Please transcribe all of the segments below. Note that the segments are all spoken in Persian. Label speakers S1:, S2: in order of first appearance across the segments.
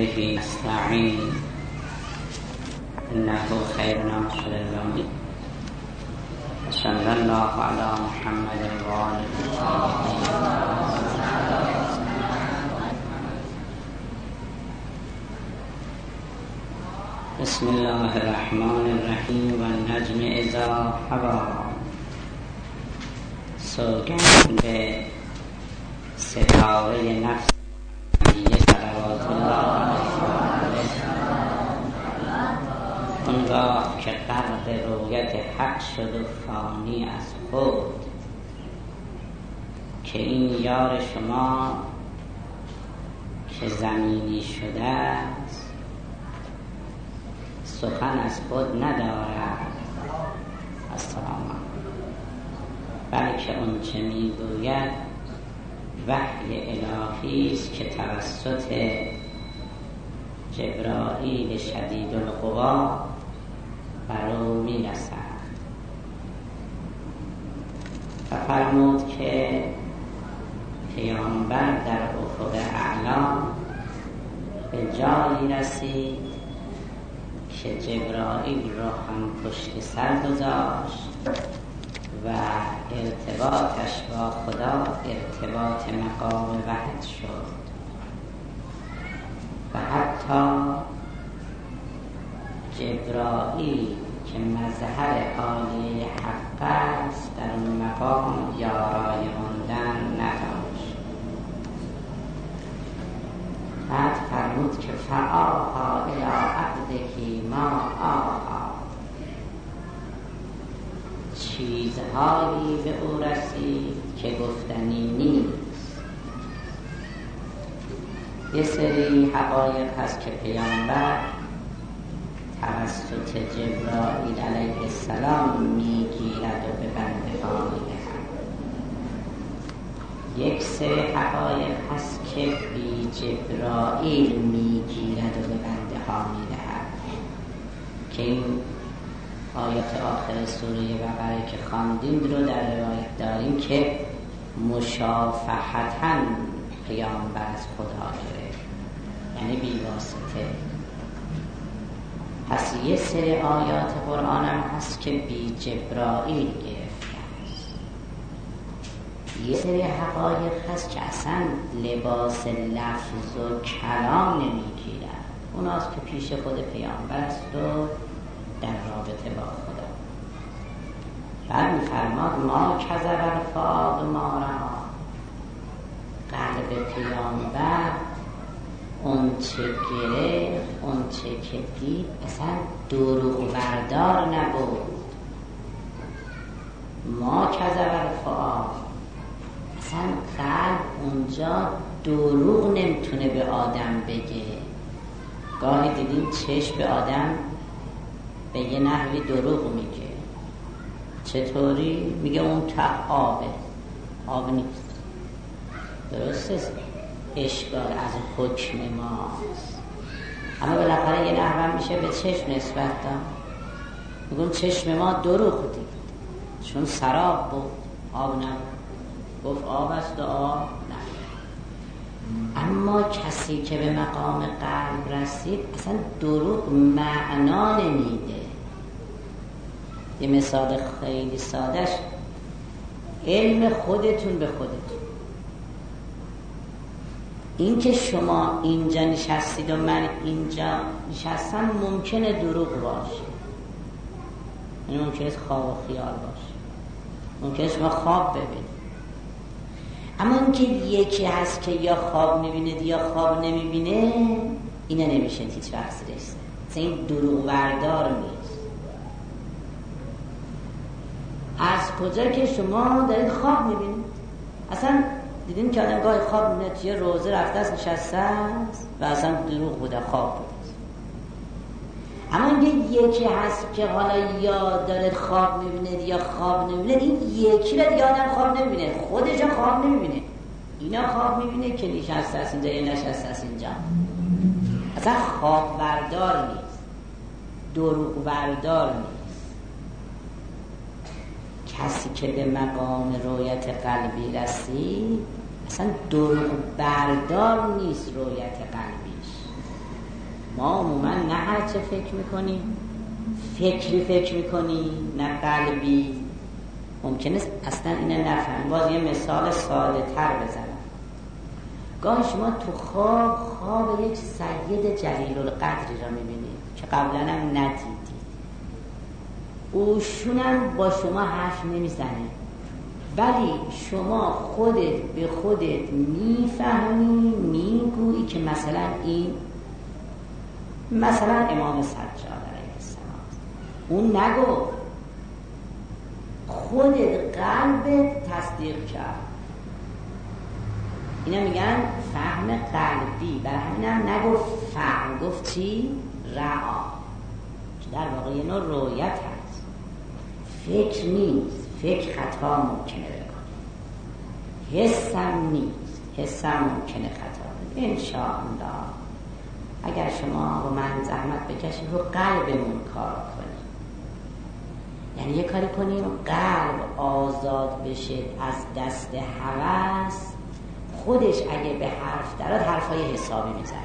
S1: به نستعين إنه خير ناصر الأمين صلى الله على محمد وآله بسم الله الرحمن الرحیم والنجم اذا هوی. سوگند به ستاره نفس صلوات الله اونگاه که غرق رویت حق شد و فانی از خود، که این یار شما که زمینی شده است سخن از خود ندارد السلام، بلکه اون چه میگوید وحی الهی است که توسط جبرائیل شدید القوا بر او میرسد. و فرمود که پیامبر در افق اعلی به جایی رسید که جبرائیل را هم پشت سر گذاشت و ارتباطش با خدا ارتباط مقام وحد شد و حتی جبرائیل که مظهر عالی حق است در اون مقام یارای ماندن نداشت. بعد فرمود که فآها الی عبده ما آها، چیزهایی به او رسید که گفتنی نیست. یه سری حقایق هست که پیامبر توسط جبرائیل علیه السلام میگیرد و به بنده ها میدهد. یک سری حقایق هست که بی جبرائیل میگیرد و به بنده ها میدهد، که این آیات آخر سوره بقره که خواندیم رو در روایت داریم که مشافهتاً پیامبر از خدا گرفت، یعنی بی واسطه. پس یه سری آیات قرآن هم هست که بی جبرائیل گرفته است. یه سری حقایق هست که اصلا لباس لفظ و کلام نمیگیرد، اون هست که پیش خود پیامبر است و در رابطه با خدا. بعد می‌فرماد ما کذب الفؤاد ما رأی، قلب پیامبر اون چه گرفت، اون چه که دید اصلا دروغ بردار نبود. ما کذب الفؤاد، اصلا قلب اونجا دروغ نمیتونه به آدم بگه. گاهی دیدیم چشم به آدم به یه نحوی دروغ میگه. چطوری؟ میگه اون ته آبه، آب نیست. درسته؟ اشکال از حکم ماست، اما بالاخره یه نحوه میشه به چشم نسبت داد. میگم چشم ما دروغ دید چون سراب بود، آب نبود. گفت آب است و آب نبود. اما کسی که به مقام قلب رسید اصلا دروغ معنا نمیده. یه مثال خیلی سادهش، علم خودتون به خودتون. این که شما اینجا نشستید و من اینجا نشستم ممکنه دروغ باشه، این ممکنه خواب و خیال باشه، ممکنه شما خواب ببینید. اما این که یکی هست که یا خواب میبینید یا خواب نمیبینه، اینه نمیشه هیچ وقت رسید. این دروغ بردار نیست. از کجا که شما دارید خواب میبینید؟ اصلا دیدیم که آدم گاهی خواب میبینه توی روزه رفته است نشسته است و اصلا دروغ بوده، خواب بوده. اما اینکه یکی هست که حالا یا داره خواب میبینه یا خواب نمیبینه، این یکی را دیگه آدم خواب نمیبینه، خودش خواب نمیبینه، اینا خواب میبینه که نشسته است اینجا یا نشسته است اینجا. اصلا خواب بردار نیست، دروغ بردار نیست. کسی که به مقام رویت قلبی رسید اصلا دروغ بردار نیست رویت قلبیش. ما عموما نه هر چه فکر میکنیم فکری فکر میکنیم، نه قلبی. ممکنه اصلا اینه نفهم. باز یه مثال ساده تر بزنم. گاهی شما تو خواب یک سید جلیل القدری را میبینید که قبلا هم ندیدید. اوشونم با شما حرف نمیزنه، ولی شما خودت به خودت میفهمی، میگویی که مثلا امام سجاد علیه السلام. اون نگو، خودت قلبت تصدیق کرد. اینا میگن فهم قلبی. بر همینم نگفت فهم، گفت چی؟ رعا، که در واقع یه نوع رؤیت هست. فکر نیست، فکر خطا ممکنه بکنه. حسم نیست، حسم ممکنه خطا بکنه. انشاءالله اگر شما و من زحمت بکشیم رو قلبمون کار کنیم، یعنی یه کاری کنیم قلب آزاد بشه از دست هوس، خودش اگه به حرف دراد حرفای حسابی میزنه.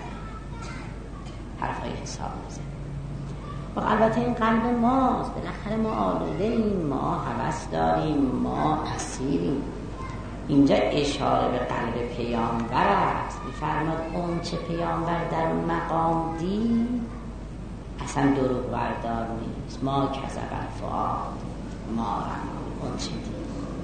S1: و البته این قلب ماست، بالاخره ما آلوده ایم، ما هوس داریم، ما اسیریم. اینجا اشاره به قلب پیامبر است. می‌فرماد اون چه پیامبر در اون مقام دید اصلا دروغ بردار نیست. ما کذب الفؤاد ما رأى، اون چه دید.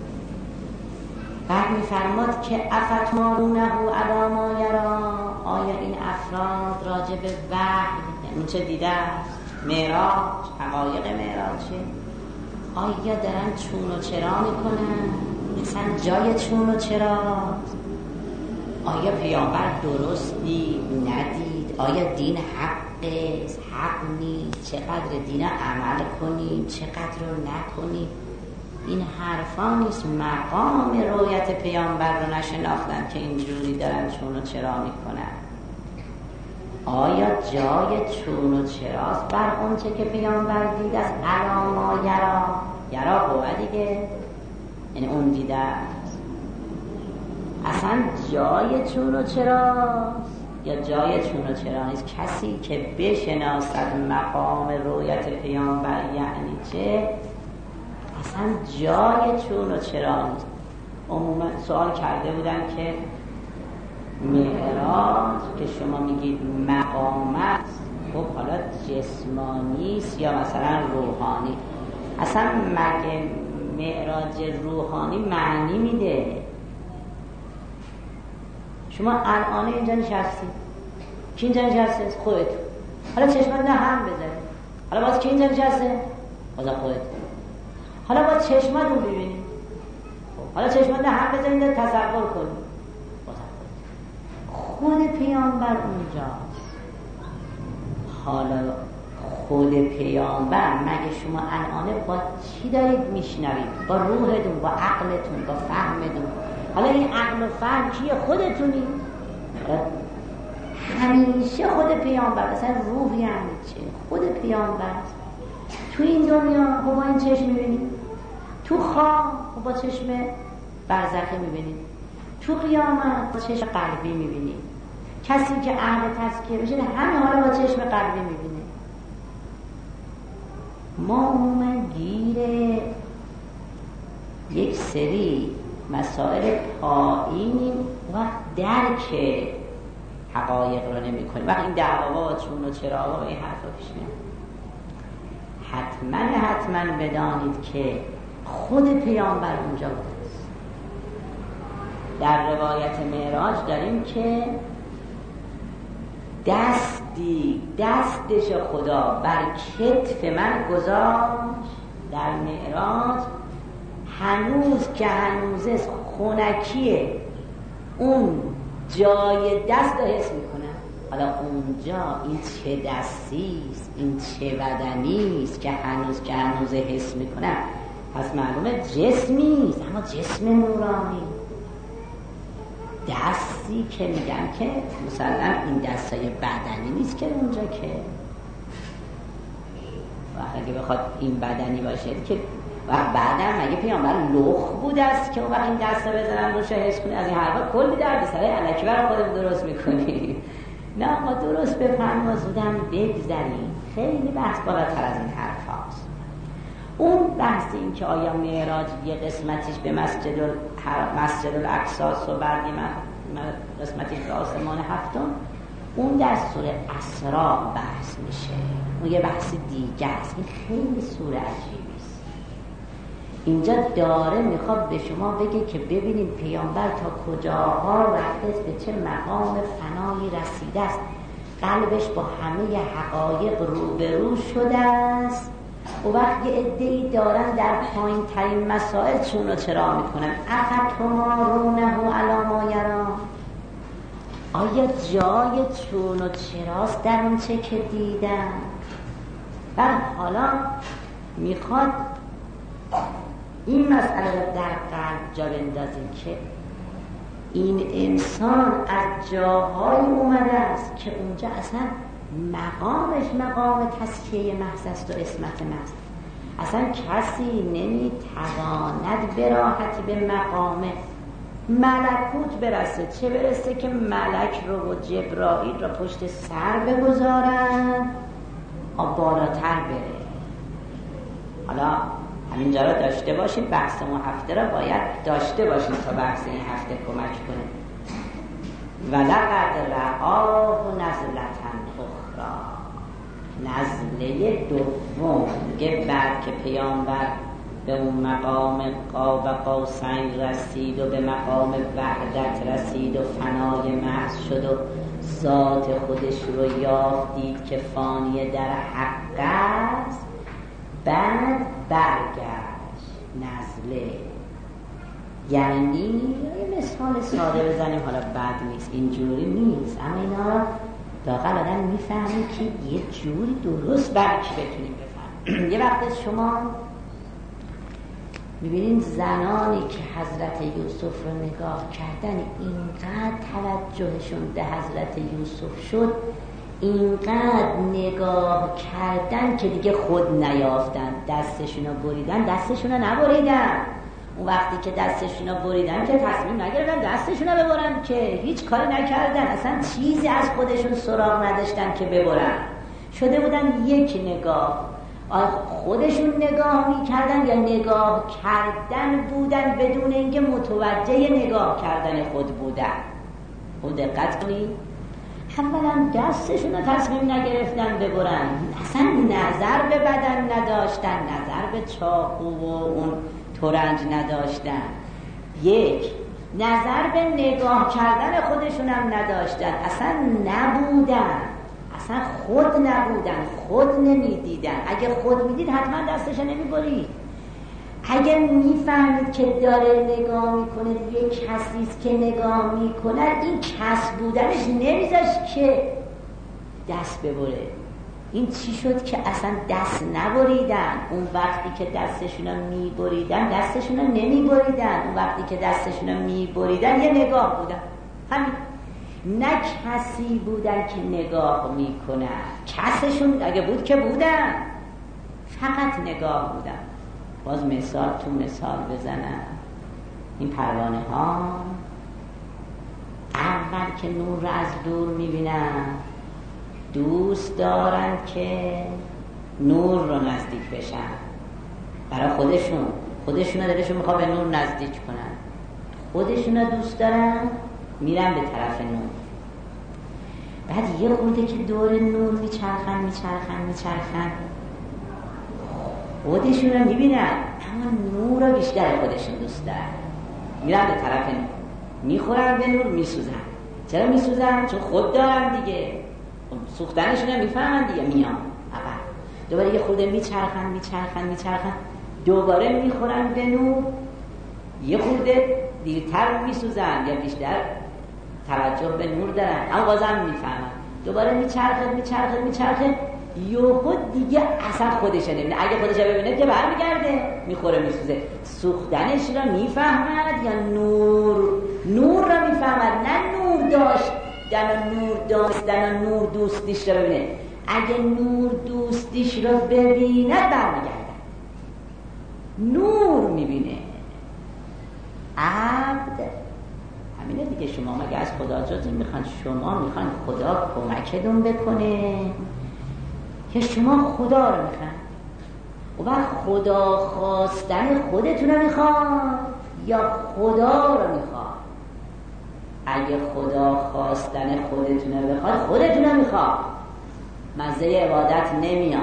S1: بعد می‌فرماد که افتمارونه علی ما یری. آیا این افراد راجع به وحی، اون چه دیده است، معراج، حقایق معراجه، آیا دارن چون و چرا میکنن؟ مثلا جای چون و چرا؟ آیا پیامبر درستی ندید؟ آیا دین حقه؟ حق نیست؟ چقدر دین عمل کنیم؟ چقدر رو نکنیم؟ این حرفا نیست. مقام رؤیت پیامبر رو نشناختن که اینجوری دارن چون و چرا میکنن. آیا جای چون و چراست بر اون چه که پیامبر دید از علاما یرا قوه دیگه، یعنی اون دیده است. اصلا جای چون و چراست یا جای چون و چرا نیست. کسی که بشناسد مقام رؤیت پیامبر یعنی چه، اصلا جای چون و چرا نیست. عموما سوال کرده بودن که معراج که شما میگید مقام است، خب حالا جسمانی است یا مثلا روحانی؟ اصلا مگه معراج روحانی معنی میده؟ شما الان اینجا نشستی، کی اینجا نشسته؟ خودت. حالا چشمات نه هم بزنی، حالا باز کی اینجا نشسته؟ باز خودت. حالا باز چشمات رو ببینی، حالا چشمات نه هم بزنید تصور کنید. خود پیامبر اونجاست. حالا خود پیامبر مگه شما الان با چی دارید میشنوید؟ با روحتون، با عقلتون، با فهمتون. حالا این عقل و فهم کیه؟ خودتونی. همیشه خود پیامبر. اصلا روح یعنی چه؟ خود پیامبر. تو این دنیا با این چشم میبینید، تو خواب با چشم برزخی میبینید، تو قیامت با چشم قلبی میبینید. کسی که اهل تزکیه بشه همه حالا با چشم قلبی میبینه. ما عموما گیر یک سری مسائل پایینیم و درک حقایق رو نمی کنیم. وقتی این دعوا چون و چرا و این حرفا پیش میاد، حتما بدانید که خود پیامبر اونجا بوده است. در روایت معراج داریم که دستش خدا بر کتف من گذاشت در معراج. هنوز که هنوز خونکیه اون جای دست رو حس میکنم. حالا اونجا این چه دستیست، این چه بدنیست که هنوز حس میکنم. پس معلومه جسمیست، اما جسم نورانی. دستی که میگن که مثلا این دستای بدنی نیست که اونجا، که وقتی اگه بخواد این بدنی باشه که وقت بعدم مگه پیامبر لخ بود است که وقتی این دستا بزنن روش حس کنی؟ از این حرفا کلی درد سر الکی برای خودمون درست میکنی. نه ما درست بفهم و زودم بگذریم. خیلی بحث بالاتر از این حرف هاست. اون بحث این که آیا معراج یه قسمتیش به مسجد الاقصی و بعد قسمتیش به آسمان هفتم، اون در سوره اسراء بحث میشه. اون یه بحث دیگه است. این خیلی سوره عجیبی است. اینجا داره میخواد به شما بگه که ببینیم پیامبر تا کجاها رفته، به چه مقام فنایی رسیده است، قلبش با همه حقایق روبرو شده است. و وقت یه عده‌ای دارن در پایین ترین مسائل چون و چرا میکنن. افتمارونه علی ما یرا، آیا جای چون و چراست در اون چه که دیدن؟ و حالا میخواد این مسئله رو در قلب جا بندازیم که این انسان از جاهای اومده است که اونجا اصلا مقامش مقام تزکیه محض است و عصمت محض. اصلا کسی نمیتواند به راحتی به مقام ملکوت برسه، چه برسه که ملک رو و جبرائیل رو پشت سر بگذارن بالاتر بره. حالا همینجا رو داشته باشید، بحث ما هفته رو باید داشته باشید تا بحث این هفته کمک کنه. ولقد رآه نزلة اخرى، نزله دوم که بعد که پیامبر به اون مقام قاب قوسین رسید و به مقام وحدت رسید و فنای محض شد و ذات خودش رو یافت، دید که فانی در حق است، بعد برگشت. نزله یعنی یه مثال ساده بزنیم، حالا بد نیست، اینجوری نیست، اما اینا داخل آدم میفهمی که یه جوری درست برکی بتونیم بفهمیم. یه وقت شما میبینین زنانی که حضرت یوسف رو نگاه کردن، اینقدر توجهشون به حضرت یوسف شد، اینقدر نگاه کردن که دیگه خود نیافتن. دستشون رو بریدن، دستشون رو نبریدن. اون وقتی که دستشون رو بریدن که تصمیم نگرفتن دستشون رو ببرن، که هیچ کاری نکردن، اصلا چیزی از خودشون سراغ نداشتن که ببرن. شده بودن یک نگاه، خودشون نگاه میکردن یا نگاه کردن بودن بدون اینکه متوجه نگاه کردن خود بودن. خود دقت کنید، اولا دستشون رو تصمیم نگرفتن ببرن، اصلا نظر به بدن نداشتن، نظر به چاقو و اون ترنج نداشتن، یک نظر به نگاه کردن خودشون هم نداشتن، اصلا نبودن، اصلا خود نبودن، خود نمیدیدن. اگه خود میدید حتما دستش نمیبرید. اگه میفهمید که داره نگاه میکنه، یک کسیست که نگاه میکنه، این کس بودنش نمیذاشت که دست ببره. این چی شد که اصلا دست نبریدن؟ اون وقتی که دستشون رو میبریدن دستشون رو نمیبریدن، اون وقتی که دستشون رو میبریدن یه نگاه بودن، همین. نه کسی بودن که نگاه میکنن، کسشون اگه بود که بودن، فقط نگاه بودن. باز مثال تو مثال بزنم، این پروانه ها اول که نور رو از دور میبینن دوست دارن که نور رو نزدیک بشن، برای خودشون دلشون میخواد به نور نزدیک کنن، خودشون رو دوست دارن، میرن به طرف نور. بعد یه خورده که دور نور میچرخن خودشون رو میبینن، اما نور رو بیشتر خودشون دوست دارن، میرن به طرف نور، میخورن به نور، میسوزن. چرا میسوزن؟ چون خود دارن دیگه، سوختنشون رو میفهمن دیگه، میان اول دوباره یه خورده میچرخن، دوباره میخورن به نور، یه خورده دیرتر میسوزن یا بیشتر توجه به نور دارن، اما بازم میفهمن، دوباره میچرخه یهو دیگه اصلا خودش نمیبینه. اگه خودش ببینه که برمیگرده، میخوره میسوزه. سوختنش رو میفهمد یا نور رو میفهمد، نه نور داشتن و نور دوستیش رو ببینه. اگه نور دوستیش رو ببینه برمیگرده، نور میبینه. عبد همینه دیگه. شما مگه از خدا جزی میخوان؟ شما میخوان خدا کمکتون بکنه که شما خدا رو میخوان؟ و بعد خدا خواستن خودتون رو میخوان یا خدا رو میخوان؟ اگه خدا خواستن خودتون رو بخواد، خودتون رو میخواد، مزه عبادت نمیاد.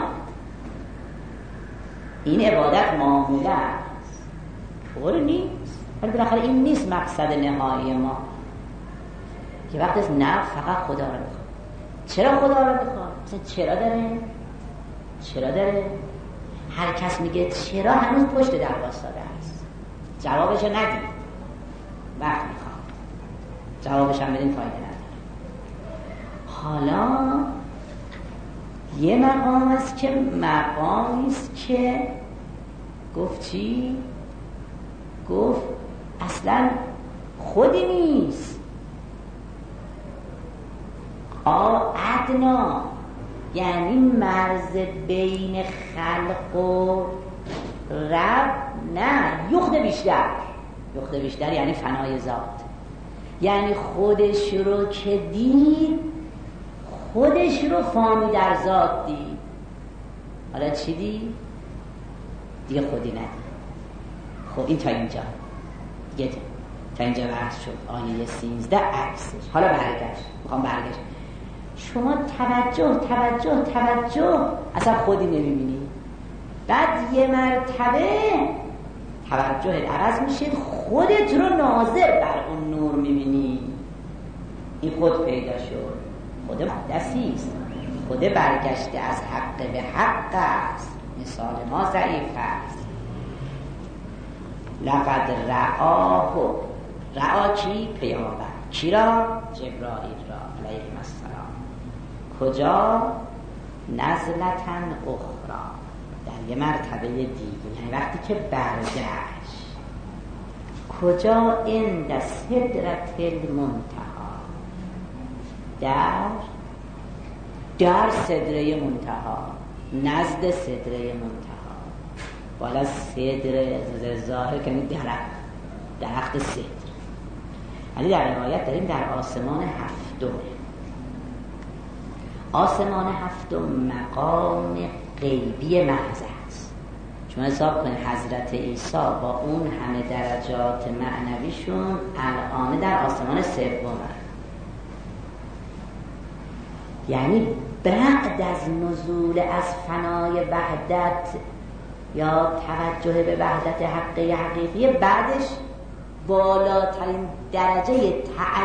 S1: این عبادت معامله است، طور نیست. ولی بالاخره این نیست مقصد نهایی ما که وقت است نه فقط خدا رو میخواد. چرا خدا رو میخواد؟ مثلا چرا داره؟ هر کس میگه چرا هنوز پشت در واسطاده است. جوابشو ندید، وقت میخواد جوابش هم بدین، فایده نداره. حالا یه مقام است که مقامی است که گفت چی؟ گفت اصلا خودی نیست، ادنا، یعنی مرز بین خلق و رب نه، یخت بیشتر یعنی فنای ذات. یعنی خودش رو که دید، خودش رو فانی در ذات دید. حالا چی دید؟ دیگه خودی ندید. خب این تا اینجا دیگه، تا اینجا بحث شد. آیه 13 عکسش. حالا میخوام برگشت. شما توجه اصلا خودی نمیبینی، بعد یه مرتبه توجه عوض میشه، خودت رو ناظر بر اون نور میبینی. این خود پیدا شد، خود مقدسی است، خود برگشته از حق به حق است. مثال ما ضعیف است. لقد رعا کی؟ پیامبر. کی را؟ جبرائیل را علیه السلام. کجا؟ نزلتن اخرى، در یه مرتبه دیگه، یعنی وقتی که برگشت. کجا؟ عند سدرة المنتهی، در سدره منتها، نزد سدره منتها. بالا سدره ظاهر کنید درخت سدر، یعنی در روایت داریم در آسمان هفتم. آسمان هفتم مقام غیبی محض است. شما حساب کنید حضرت عیسی با اون همه درجات معنویشون الان در آسمان سوم، یعنی بعد از نزول از فنای وحدت یا توجه به وحدت حقیقی، بعدش بالاترین درجه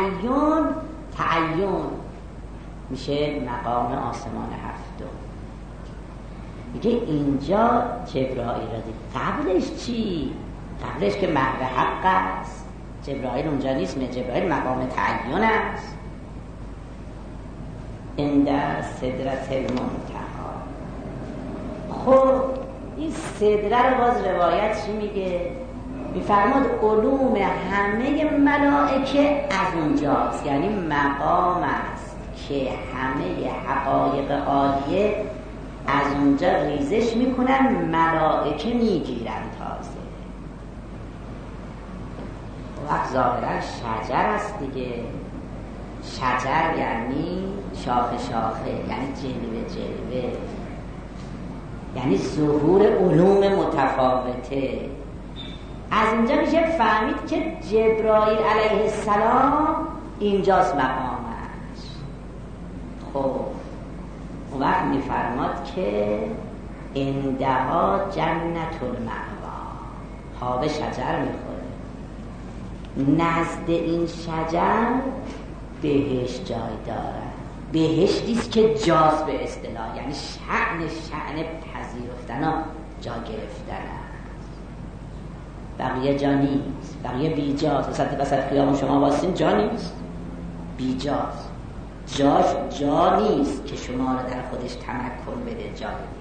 S1: تعین میشه مقام آسمان هفتم. میگه اینجا جبرائیل را دید. قبلش چی؟ قبلش که محو حق است. جبرائیل اونجا نیست، جبرائیل مقام تعین است. عند سدرة المنتهی. خب این سدره رو باز روایت چی میگه؟ میفرماد علوم همه ملائکه از اونجاست، یعنی مقام است که همه حقایق عالیه از اونجا ریزش میکنن، ملائکه میگیرن. تازه وقت ظاهرا شجر است دیگه. شجر یعنی شاخه، یعنی جلوه، یعنی ظهور علوم متفاوته. از اینجا میشه فهمید که جبرائیل علیه السلام اینجاست مقامش. خب اون وقت میفرماد که اندها جنت المأوا، ها به شجر میخوره، نزد این شجر بهشت جای دارد. بهشتیست که جاست به اصطلاح، یعنی شأن پذیرفتن ها، جا گرفتن است. بقیه جا نیست، بقیه بی جاست. وسط خیابون شما واسین جا نیست، بی جاست. جا نیست که شما رو در خودش تمکن بده جا بده.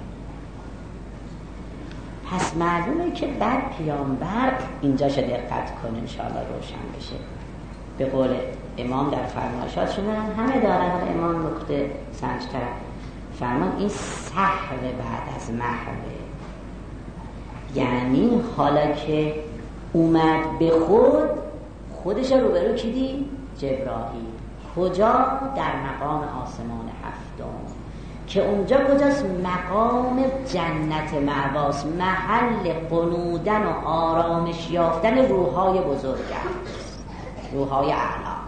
S1: پس معلومه که بعد پیامبر اینجا شو دقت کنه، انشاءالله روشن بشه. به قول امام در فرمایشاتشون همه دارن، امام نقطه سنج طرف فرمان این سحر بعد از محوه، یعنی حالا که اومد به خودش روبرو کی دید؟ جبرائیل. کجا؟ در مقام آسمان هفتم که اونجا کجاست؟ مقام جنت مأواست، محل قنودن و آرامش یافتن روح‌های بزرگ است، روح‌های اعلی.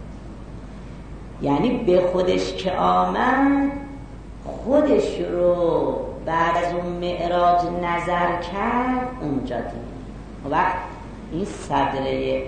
S1: یعنی به خودش که آمد، خودش رو بعد از اون معراج نظر کرد، اونجا دید. و وقت این صدره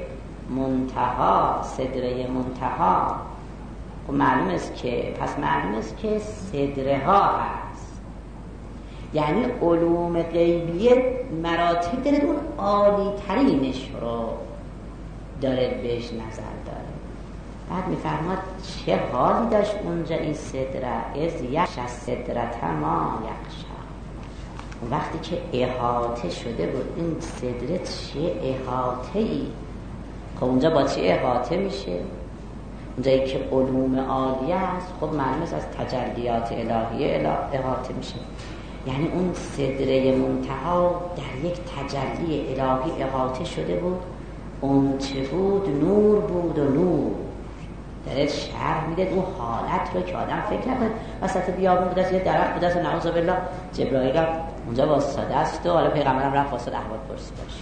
S1: منتها خب معلوم است که صدره ها هست، یعنی علوم غیبیه مراتب داره، اون عالی ترینش رو داره بهش نظر داره. بعد میفرماد چه حالی داشت اونجا این صدره، از یخش از صدرت ما یخشا. وقتی که احاطه شده بود این صدره، چه احاطه ای. خب اونجا با چه احاطه میشه؟ اونجایی که علوم عالیه است، خب معلوم است از تجلیات الهیه احاطه میشه. یعنی اون صدره منتها در یک تجلی الهی احاطه شده بود. اون چه بود؟ نور بود. و نور داره شرح میده اون حالت رو که آدم فکر نکنه وسط بیابون بود است، یه درخت بود است، نعوذ بالله جبرائیل اونجا واسطه است و حالا پیغمبرم رفت واسطه احوال پرسی باشه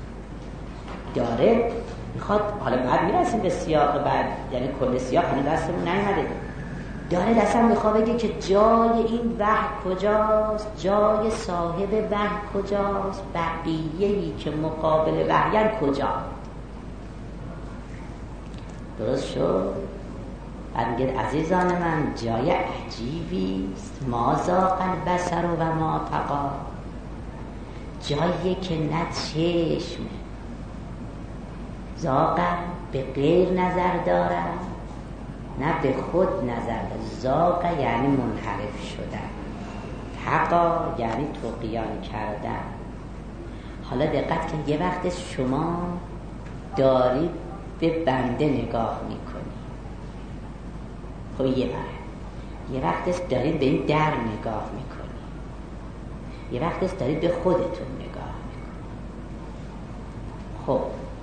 S1: داره میخواد. حالا بعد میرسیم به سیاق بعد، یعنی کل سیاق هنوز دستمون نیومده، داره دستم میخواد بگه که جای این وحی کجاست، جای صاحب وحی کجاست، بقیه‌ای که مقابل وحیان کجا. درست شد؟ بعد میگه عزیزان من، جای عجیبی است، ما زاغ البصر و ما طغی. جایی که نه چشم زاغ به غیر نظر دارد، نه به خود نظر دارد. زاغ یعنی منحرف شدن، طغی یعنی طغیان کردن. حالا دقت که یه وقت شما دارید به بنده نگاه میکنی، خب یه وقت دارید به این در نگاه میکنی، یه وقت دارید به خودتون نگاه میکنی. خب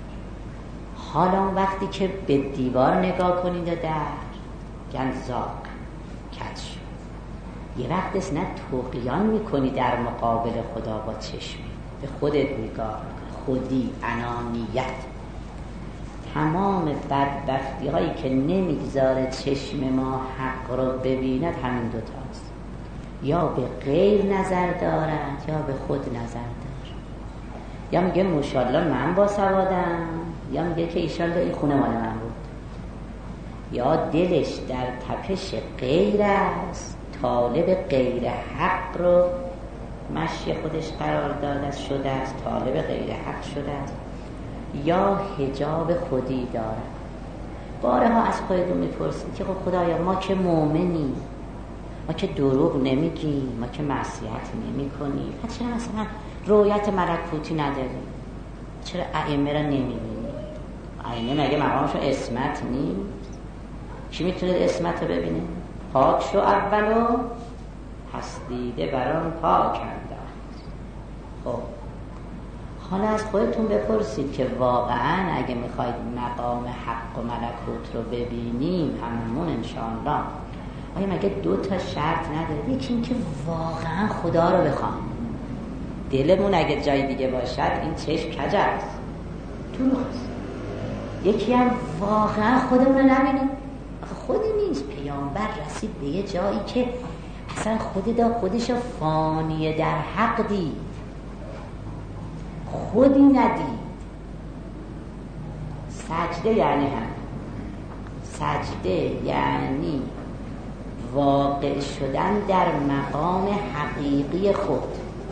S1: حالا وقتی که به دیوار نگاه کنید و در گن زاغ کج شد، یه وقت نه طغیان میکنی در مقابل خدا با چشمی، به خودت نگاه میکنی، خودی، انانیت. تمام بدبختی هایی که نمیگذاره چشم ما حق رو ببیند همین دوتاست، یا به غیر نظر دارد یا به خود نظر دارد. یا میگه ماشاءالله من با سوادم، یا میگه که ایشالله این خونه مال من بود. یا دلش در تپش غیر است، طالب غیر حق رو مشی خودش قرار داده شده است، طالب غیر حق شده است. یا حجاب خودی دارد. بارها از خودتون میپرسید که خب خدایا ما که مؤمنیم، ما که دروغ نمیگیم، ما که معصیت نمیکنیم، چرا مثلا رؤیت ملکوتی نداریم؟ چرا ائمه را نمیبینیم؟ ائمه مگه مقامشون عصمت نیست؟ کی میتونه عصمت رو ببینه؟ پاک شو اولو پس دیده بران پاک انداخت. خب حالا از خودتون بپرسید که واقعا اگه میخواید مقام حق و ملکوت رو ببینیم هممون انشاءالله، آیا مگه 2 تا شرط نداره؟ یکی این که واقعا خدا رو بخوام، دلمون اگه جای دیگه باشد این چشم کج است، درست. یکی هم واقعا خودمون رو نبینیم، خودی نیست. پیامبر رسید به یه جایی که اصلا خودش فانیه در حق دید، خودی ندید. سجده یعنی سجده یعنی واقع شدن در مقام حقیقی خود،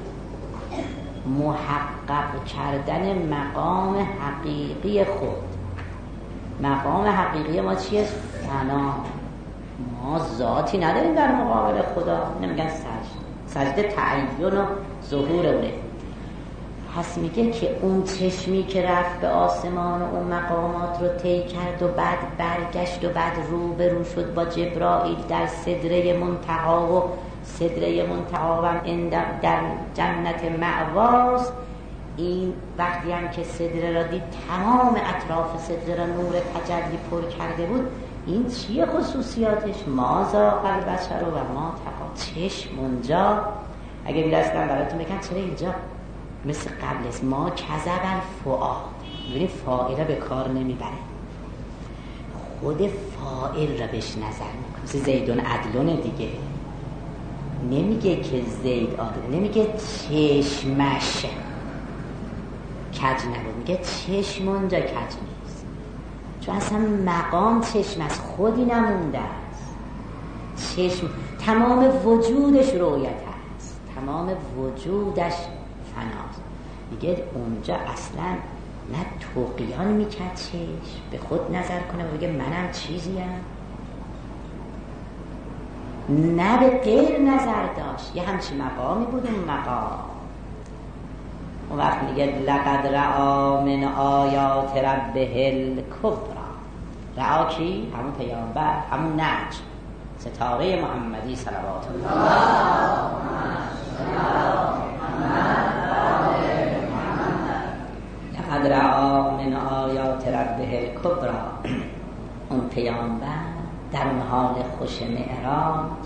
S1: محقق کردن مقام حقیقی خود. مقام حقیقی ما چیه؟ فنا. ما ذاتی نداریم در مقابل خدا، نمیگن سجده تعین و ظهور اونه. پس میگه که اون چشمی که رفت به آسمان و اون مقامات رو طی کرد و بعد برگشت و بعد روبرو شد با جبرائیل در صدره منتها، و صدره منتها هم در جنت مأواست. این وقتی هم که سدره را دید تمام اطراف سدره را نور تجلی پر کرده بود. این چیه خصوصیاتش؟ ما ذاق البصر و ما طغی. چشم اونجا اگه بیدستم براتون بگم چرا اینجا مثل قبل است. ما کذب الفؤاد. ببینید فاعل به کار نمیبره، خود فاعل را بهش نظر میکنه. مثل زیدون عدلون دیگه، نمیگه که زید عادل، نمیگه چشمش کج نبود، میگه چشم اونجا کج نیست، چون اصلا مقام چشم از خودی نمونده است. چشم تمام وجودش رویت است، تمام وجودش فناست. میگه اونجا اصلا نه توقیان میکرد چشم به خود نظر کنه و بگه منم چیزیم، نه به غیر نظر داشت. یه همچی مقامی بود اون مقام. اون وقت میگه لقد رعا من آیات ربه الکبری. رعا کی؟ همون پیامبر، همون نجم، ستاره محمدی صلوات الله. لقد رعا من آیات ربه الکبری. اون پیامبر در اون حال خوش معراج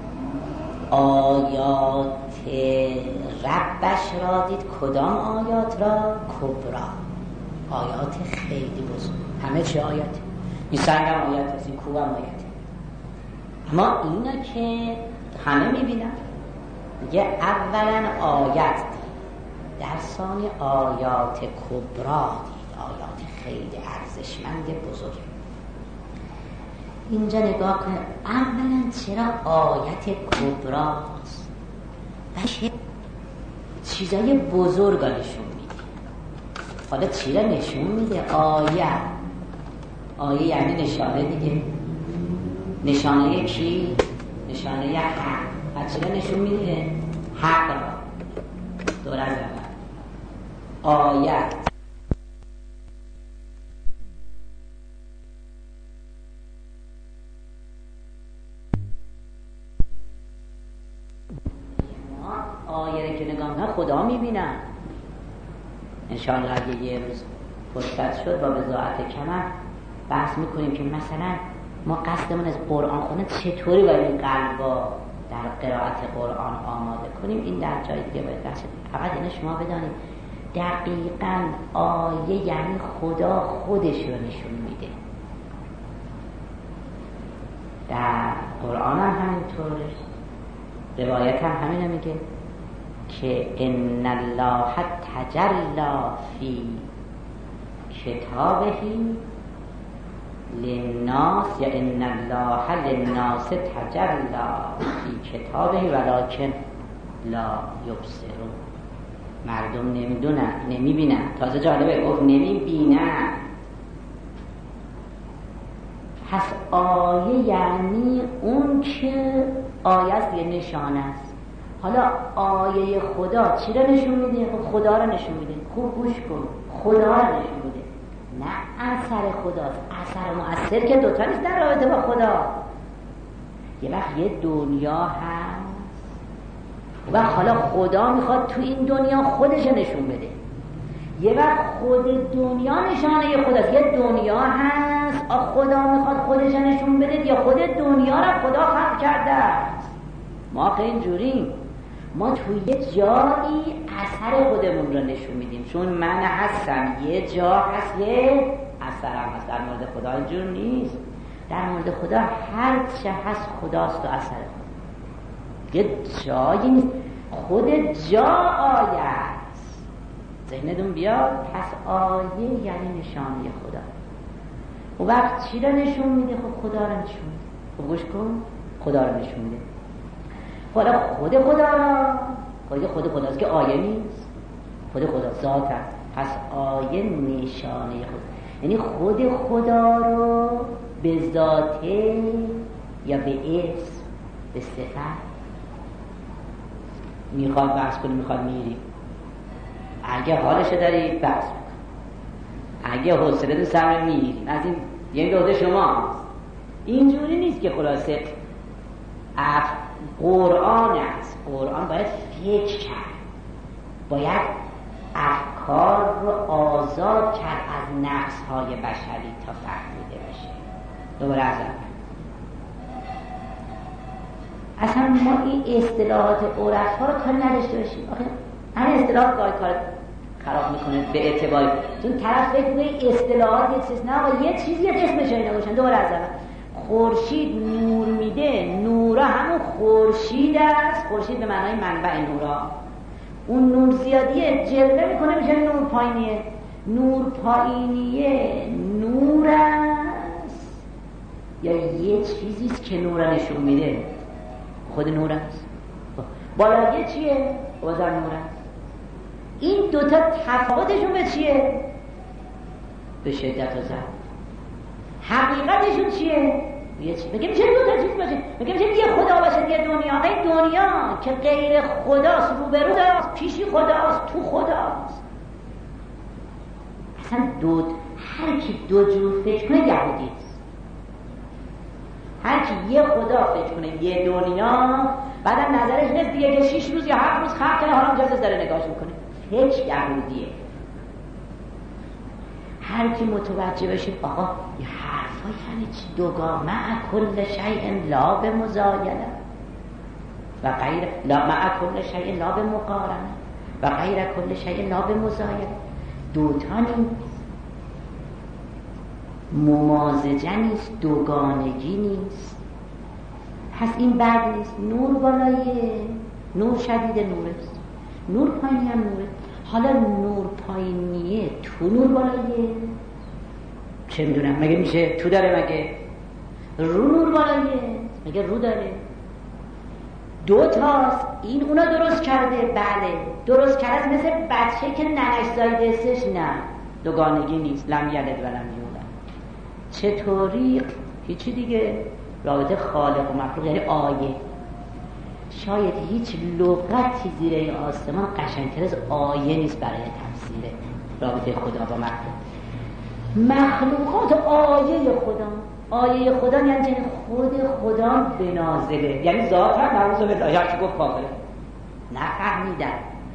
S1: آیات ربش را دید. کدام آیات را؟ کبرا، آیات خیلی بزرگ. همه چی آیاته، این سنگ هم آیات هست، این کوه هم آیاته، اما اینا که همه میبینن. میگه اولا آیت دید، در ثانی آیات کبرا دید، آیات خیلی ارزشمند بزرگ. اینجا نگاه کنه، اولا چرا آیت کبراست و چه چیزای بزرگ نشون میده. حالا چی را نشون میده؟ آیه یعنی نشانه دیگه. نشانه کی؟ نشانه حق. و چی را نشون میده؟ حق را. دور از آیت آیه که نگاه کنه خدا میبینن. انشاءالله اگه یه روز فرصت شد با وضاحت کمر بحث میکنیم که مثلا ما قصدمون از قرآن خوندن چطوری باید این قلب در قرائت قرآن آماده کنیم. این در جای دیگه باید بحث. فقط اینو شما بدانید دقیقاً آیه یعنی خدا خودش رو نشون میده. در قرآن هم همینطور، روایت هم همین میگه که ان الله تجلی فی کتابه للناس، یا ان الله للناس تجلی فی کتابه ولکن لا یبصرون. مردم نمیدونن، نمیبینن. تازه جالبه گفت نمیبینن. پس آیه یعنی اون که آیه است، یه نشانه است. حالا آیه خدا چی را نشون میده؟ خدا را نشون میده. خوب گوش کن، خدا را نشون میده، نه اثر خداست. اثر مؤثر که دوتا نیست در رابطه با خدا. یه وقت یه دنیا هست و حالا خدا میخواد تو این دنیا خودش نشون بده. یه وقت خود دنیا نشانه خداست. یه دنیا هست خدا میخواد خودش نشون بده، یا خود دنیا را خدا خلق کرده است. ما که اینجوریم، ما توی یه جایی اثر خودمون رو نشون میدیم. چون من هستم یه جا هست، یه اثرم هست. در مورد خدا اینجور نیست. در مورد خدا هر چه هست خداست و اثر خدا. یه جایی نیست، خود جا آیه است. ذهنتون بیاد. پس آیه یعنی نشانه خدا. و وقت چی رو نشون میده؟ خدا رو نشون میده. خب گوش کن، خدا رو نشون میده. حالا خود خدا را، خود خداست که آیه نیست. خود خدا ذات هست. پس آیه نشانه خدا، یعنی خود خدا رو به ذاته یا به اسم، به صفت. میخواد بحث کنی، میخواد میری. اگه حالش داری بحث کن، اگه حوصله تو سر میری. از این یه دوده شما اینجوری نیست که خلاصه قرآن است. قرآن باید فکر کرد، باید افکار رو آزاد کرد از نقص‌های بشری تا فهمیده بشه. دوباره از اصلا ما این اصطلاحات عرفا رو کاری نداشته باشیم. آخه همین اصطلاحات گاهی کار خراب میکنه به اعتباری چون طرف فکر میکنه اصطلاحات یک چیز، نه آقا یه چیزی اسمش اینا باشن. دوباره از اول خورشید نور میده، نورا همون خورشید است، خورشید به معنای منبع نورا. اون نور زیادیه جلوه میکنه میشه نور پایینیه، نور پایینیه نور است یا یه چیزیست که نور نشون میده؟ خود نور است. بالاییه چیه؟ بازم نور است. این دوتا تفاوتشون به چیه؟ به شدت و ضعف. حقیقتشون چیه؟ یه چیز میگه میشه دوتا چیز باشه، میگه میشه یه خدا باشه یه دنیا. این دنیا که غیر خداست، روبرو خداست، پیشی خداست، تو خداست. اصلا هر کی دو جور فکر کنه یهودی است. هر کی یه خدا فکر کنه یه دنیا، بعدم نظرش نیست دیگه که 6 روز یا 7 روز خلق کنه حالا جلسه داره نگاهش میکنه، هیچ یهودیه. هر کی متوجه بشه آقا یه حرفا یعنی چی؟ دوگانه مع کل شیء لا به مزایله و غیر لا مع کل شیء لا به مقارنه و غیر کل شیء لا به مزایله. دوتا ممازجه نیست، دوگانگی نیست. پس این بد نیست. نور بالاییه، نور شدید نور است، نور پایینی هم نوره. حالا نور پایینیه تو نور بالاییه، چه میدونم مگه میشه تو داره؟ مگه رو نور بالاییه؟ مگه رو داره؟ دو تاست. این اونا درست کرده، بله درست کرده، مثل بچه که ننش زایده استش. نه دوگانگی نیست. لم یلد و لم یولد. چطوری؟ هیچی دیگه. رابطه خالق و مخلوق یعنی آیه. شاید هیچ لغتی زیر این آسمان قشنگتر از آیه نیست برای تفسیر رابطه خدا با مخلوق. مخلوقات آیه خدا. آیه خدا یعنی خود خدا به نازله، یعنی ذات هم نعوذ بالله هر کی گفت کافره. نفهمیدن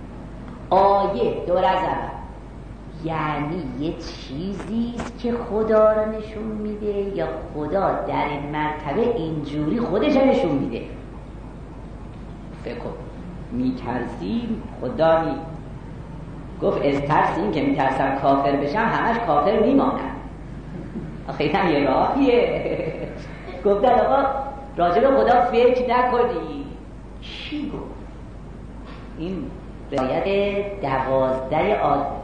S1: آیه دور از اول یعنی یه چیزیست که خدا را نشون میده یا خدا در این مرتبه اینجوری خودش را نشون میده. فکر کن میترسیم خدا گفت از ترس این که میترسم کافر بشم همش کافر میمانم. آخه اینم یه راهیه. گفتن آقا راجع به خدا فکر نکنی. چی گفت؟ این روایت 12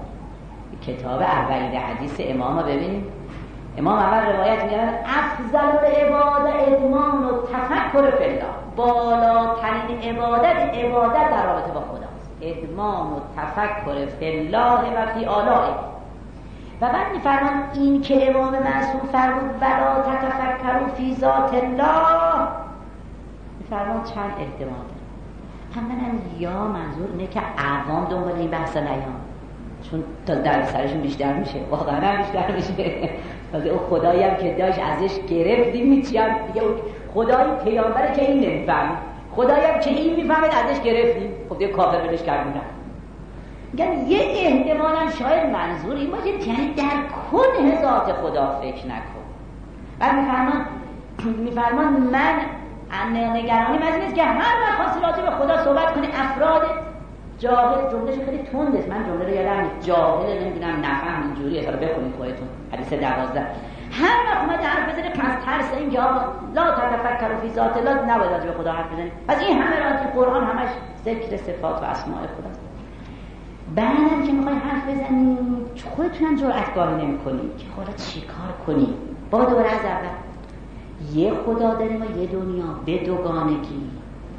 S1: کتاب اربعین حدیث امام رو ببینیم. امام اول روایت میگن افضل العباده ادمان و تفکر فی الله. بالاترین عبادت در رابطه با خداست. ادمان و تفکر فی الله و فی آلائه. و بعد میفرمان این که امام معصوم فرمود ولا تتفکروا فی ذات الله، میفرمان چند احتمال داره. اولا یا منظور اینه که عوام دنبال این بحث نیان، چون تا در سرشون بیشتر میشه، واقعا بیشتر میشه. تازه اون خدایی هم که داشت ازش گرفتیم میچیم دیگه. خدای پیامبره که این نمیفهمه، خدایی هم که این میفهمه ازش گرفتیم. خب دیگه کافر بلش کردیم. میگن یه احتمالا شاید منظور این باشه یعنی در کنه ذات خدا فکر نکن. و میفرمان من نگرانی من نیست که هر وقت خاصی راجع به خدا صحبت کنه افراد جاهل، جملهش خیلی تند است، من جمله رو یادم نیست، جاهل نمیدونم نفهم اینجوری اصلا بخونید خودتون حدیث 12. هر وقت اومده حرف بزنه از ترس این که لا تتفکر فی ذات الله نباید راجع به خدا حرف بزنید. پس این همه راجع به قرآن همش ذکر صفات و اسماء خداست. بعدم که میخوای حرف بزنی خودتونم جرأتگاهی نمی‌کنید که خدا چی کار کنی. با دوباره از اول یه خدا داریم و یه دنیا به دوگانگی.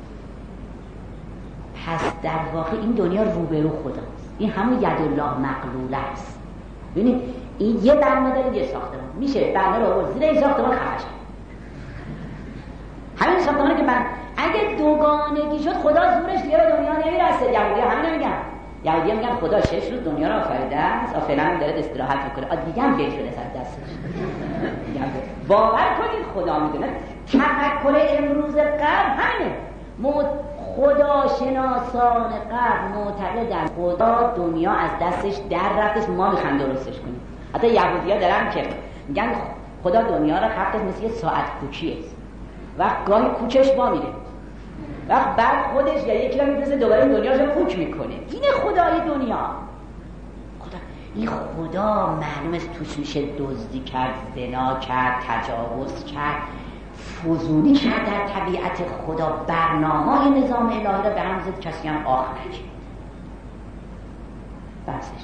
S1: پس در واقع این دنیا روبرو خداست. این همون یدالله مغلوله است. ببینید این یه بنا داره یه ساختمان میشه بنا رو آورد زیر این ساختمان خفش. همین ساختمانی که من اگه دوگانگی شد خدا زورش دیگه به دنیا نمیرسه. یهودی همین میگن. یهودی میگن خدا 6 روز دنیا رو آفریده است، فعلا داره استراحت میکنه. دیگه هم گیر شده سر دستش. باور کنید خدا میدونه. تفکر امروز قرن همینه. خداشناسان غرب معتقدن خدا دنیا از دستش در رفتش، ما میخوایم درستش کنیم. حتی یهودی‌ها دارن که میگن خدا دنیا رو خلقش مثل یه ساعت کوچیه، وقت گاهی کوچش با میره، وقت بعد خودش یا یکی رو میفرسته دوباره دنیا رو کوک میکنه. اینه خدای دنیا. خدا این خدا معلوم است توش میشه دزدی کرد، زنا کرد، تجاوز کرد، فضولی کرد در طبیعت خدا. برنامه نظام الهی را به هم زد، کسی هم آخ نکرد. بحثش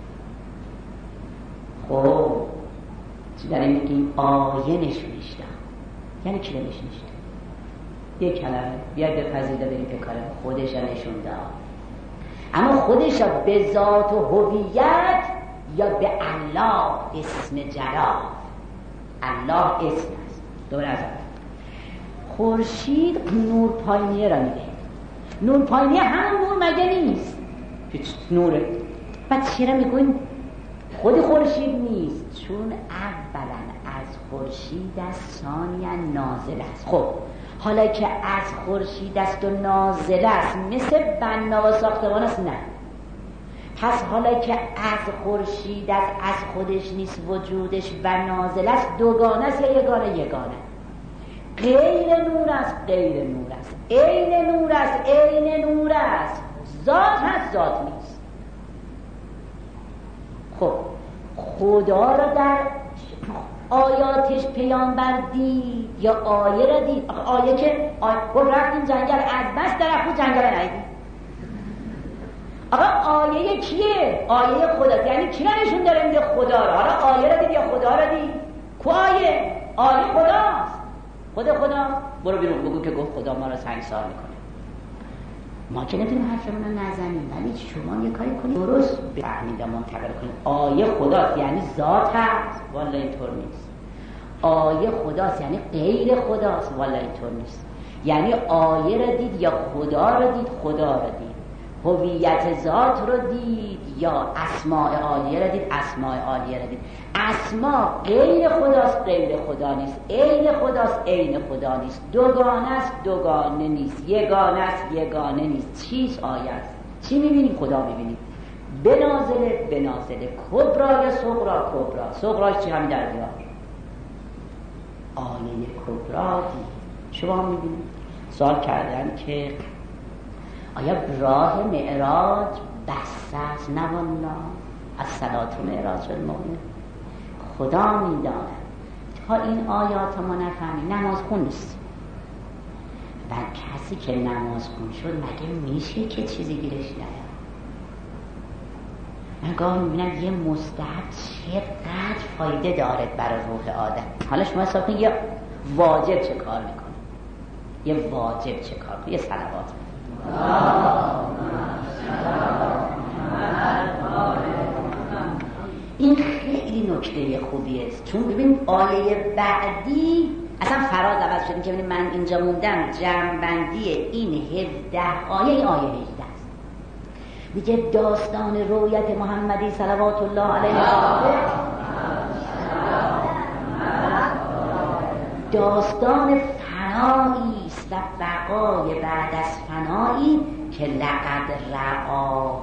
S1: خب چی داریم میگیم؟ آیه نشونش داد. یعنی چی نشونش داد؟ یک کلمه بیاید بپذیرید بریم به کار خودش را نشون داد. اما خودش را به ذات و هویت یا به الله اسم جلال. الله اسم است. دوباره از خورشید نور پایینیه را میده. نور پایینیه همون نور مگه نیست؟ هیچ نوره. بعد چی را میگوین؟ خود خورشید نیست، چون اولا از خورشید است، ثانیا نازل است. خب حالا که از خورشید است و نازل است مثل بنا و ساختمان است؟ نه. پس حالا که از خورشید است، از خودش نیست، وجودش و نازل است، دوگانه است یا یگانه؟ یگانه. غیر نور است، غیر نور است، عین نور است، عین نور است، ذات هست، ذات نیست. خب خدا را در آیاتش پیامبر دید یا آیه را دید؟ آیه که خب رفتیم جنگل، از بس درخت جنگل ندیدیم. آقا آیه کیه؟ آیه خدا. یعنی کی را نشون داره میده؟ خدا را. حالا آیه را دید یا خدا را دید؟ کو آیه؟ آیه خداست. خدا برو بیرون بگو که گفت خدا ما را سنگسار میکنه. ما که نمیتونیم حرفمون رو نزنیم، ولی شما یه کاری کنید درست بفهمید و منتقل کنید. آیه خداست یعنی ذات هست، والا اینطور نیست. آیه خداست یعنی غیر خداست، والا اینطور نیست. یعنی آیه را دید یا خدا را دید؟ خدا را دید. هویت ذات رو دید یا اسماء عالیه را دید؟ اسماء عالیه را دید. اسما غیر خداست، غیر خدا نیست. عین خداست، عین خدا نیست. دوگانه است، دوگانه نیست. یگانه است، یگانه نیست. چیز آیه است. چی میبینیم؟ خدا میبینیم. بنازله، بنازله. کبرا یا صغرا؟ کبرا. صغراش چی؟ همین در دیوار. آیه کبرا دید. شما میبینید. سوال کردن که آیا راه معراج بس است؟ نه والله. از صلات و معراج المؤمن خدا میداند. تا این آیات ما نفهمیم نماز خون نیست. و کسی که نماز خون شد مگه میشه که چیزی گیرش نیاد؟ من گاه میبینم یه مستحب چقدر فایده دارد برای روح آدم. حالا شما حساب کنید یه واجب چه کار میکنه، یه واجب چه کار کنه. یه صلوات این خیلی نکته خوبی است. چون ببین آیه بعدی اصلا فراز عوض شدیم که ببینید من اینجا موندم جمع‌بندی این 17 آیه، این آیه 17 است. میگه داستان رویت محمدی صلوات الله علیه داستان فنایی است و بقای بعد از فنایی که لقد رآه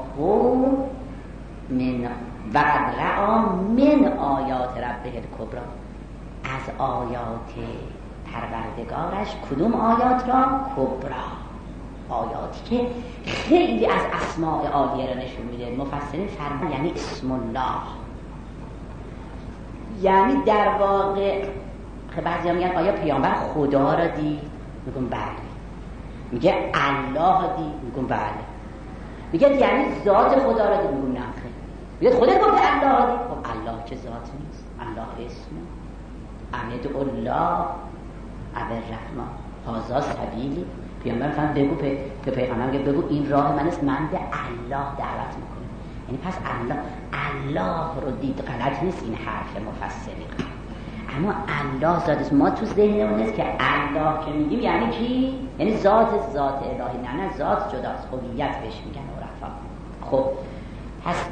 S1: من وقد رأى من آیات ربه الکبری. از آیات پروردگارش کدوم آیات را؟ کبرا. آیاتی که خیلی از اسماء عالیه را نشون میده. مفسرین فرمان یعنی اسم الله، یعنی در واقع بعضی ها میگن آیا پیامبر خدا را دید؟ میگم بله. میگه الله دید؟ میگم بله. میگه یعنی ذات خدا را دید؟ میگم نه. میگه خودت گفت الله دید؟ خب الله که ذات نیست، الله اسمه. امید الله ابر رحمان هذا سبیلی. پیامبر فرمود بگو به پیغمبر میگه بگو این راه من است، من به الله دعوت میکنم. یعنی پس الله رو دید. غلط نیست این حرف مفسری، اما الله ذات است. ما تو ذهنمون نیست که الله که میگیم یعنی کی؟ یعنی ذات الهی. نه ذات جداست، هویت بهش میگن عرفا. خب پس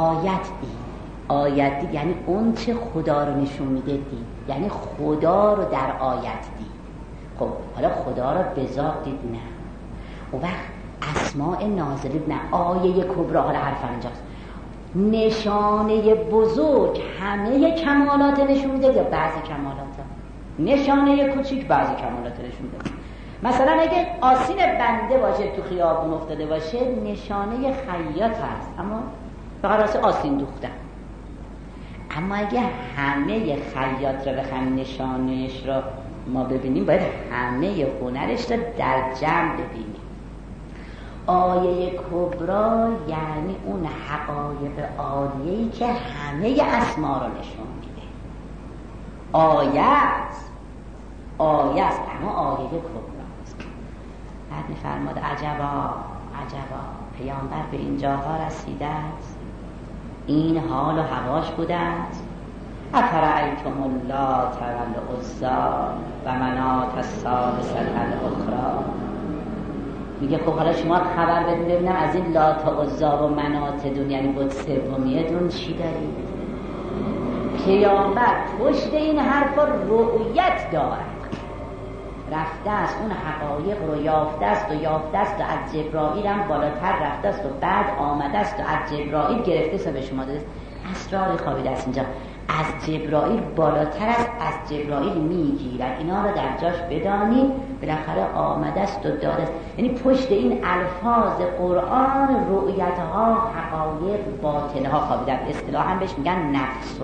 S1: آیت دید یعنی اون چه خدا رو نشون میده دید، یعنی خدا رو در آیت دید. خب حالا خدا رو به ذات دید؟ نه. و وقت اسماء نازله نه آیه کبرا، حالا حرف اینجاست، نشانه بزرگ همه کمالات نشون میده یا بعضی کمالات؟ نشانه کوچیک بعضی کمالات نشون میده. مثلا اگه آسین بنده باشه تو خیابون افتاده باشه نشانه خیاط هست، اما فقط راستی آسین دوختن. اما اگه همه خیاط رو بخوایم نشانهش رو ما ببینیم باید همه هنرش رو در جمع ببینیم. آیه کبرا یعنی اون حقایق عالیه‌ای که همه اسما رو نشون میده. آیه است اما آیه کبراست. بعد می‌فرماد عجبا پیامبر به اینجاها رسیده است، این حال و هواش بوده است. افرأیتم اللات والعزی و مناة الثالثة الاخری. میگه خب حالا شما خبر بدید ببینم از این لات و عزی و مناة دون، یعنی بت سومیه دون چی دارید؟ پیامبر پشت این حرفا رؤیت دارد، رفته است اون حقایق رو یافته است و از جبرائیل هم بالاتر رفته است و بعد آمده است و از جبرائیل گرفته است و به شما داده است. اسرار خوابیده است اینجا، از جبرائیل بالاتر است، از جبرائیل میگیرد. اینا رو در جاش بدانید، بالاخره آمده است و داده است. یعنی پشت این الفاظ قرآن رؤیت ها، حقایق، باطن ها خوابیده است. اصطلاحاً بهش میگن نفس